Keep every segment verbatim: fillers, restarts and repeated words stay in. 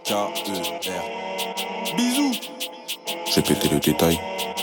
K E R. Bisous. J'ai pété le détail.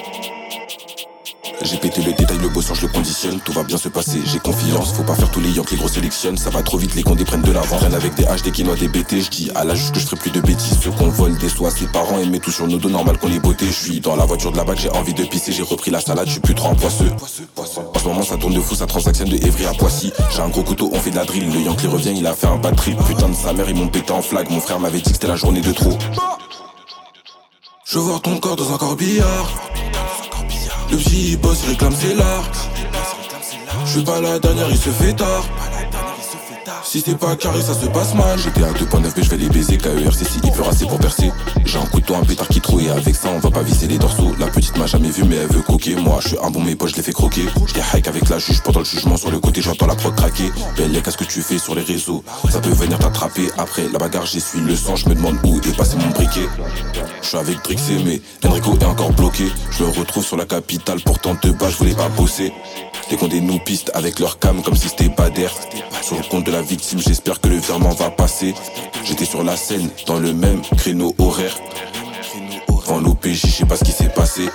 J'ai pété le détail, le bossant je le conditionne. Tout va bien se passer, j'ai confiance. Faut pas faire tous les yanks, les gros sélectionnent. Ça va trop vite, les condés prennent de l'avant. Reine avec des H, des quinois, des B T. J'dis à la juge que je ferai plus de bêtises. Ceux qu'on vole des soies, ses parents aimaient tout sur nos dos. Normal qu'on les botté. J'suis dans la voiture de la bague, j'ai envie de pisser. J'ai repris la salade, j'suis plus trop un poisseux. En ce moment ça tourne de fou, ça transactionne de Évry à Poissy. J'ai un gros couteau, on fait de la drill. Le yank revient, il a fait un bad trip. Putain de sa mère, ils m'ont pété en flag. Mon frère m'avait dit que c'était la journée de trop. Je veux voir ton corps dans un corbillard. Le petit boss il réclame ses larmes. Je suis pas la dernière, il se fait tard. Si c'est pas carré, ça se passe mal. J'étais à deux point neuf, mais je vais les baiser. K E R C si il pleure assez pour percer. J'ai un couteau, un pétard qui trouille. Et avec ça, on va pas visser les dorsaux. La petite m'a jamais vu, mais elle veut croquer. Moi, je suis un bon, mes poches, je les fais croquer. J'étais hike avec la juge pendant le jugement. Sur le côté, j'entends la prod craquer. Belle, qu'est-ce que tu fais sur les réseaux? Ça peut venir t'attraper. Après la bagarre, j'essuie le sang. Je me demande où est passé mon briquet. Je suis avec Drixé, mais Enrico est encore bloqué. Je me retrouve sur la capitale, pourtant de bas, je voulais pas bosser. Les condés nous pistent avec leur cam comme si c'était pas d'air. Sur le compte de la victime, j'espère que le virement va passer. J'étais sur la scène, dans le même créneau horaire. Devant l'O P J, je sais pas ce qui s'est passé.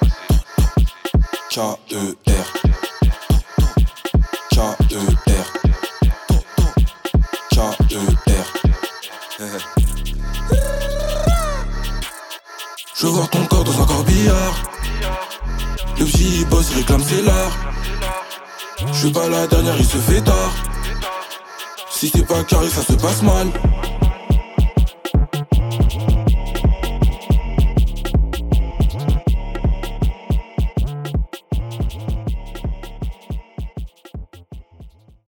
K E R. K E R. K E R. Je veux voir ton corps dans un corbillard. Le petit boss il réclame ses larmes. Je suis pas la dernière, il se fait tard. Si c'est pas carré, ça se passe mal.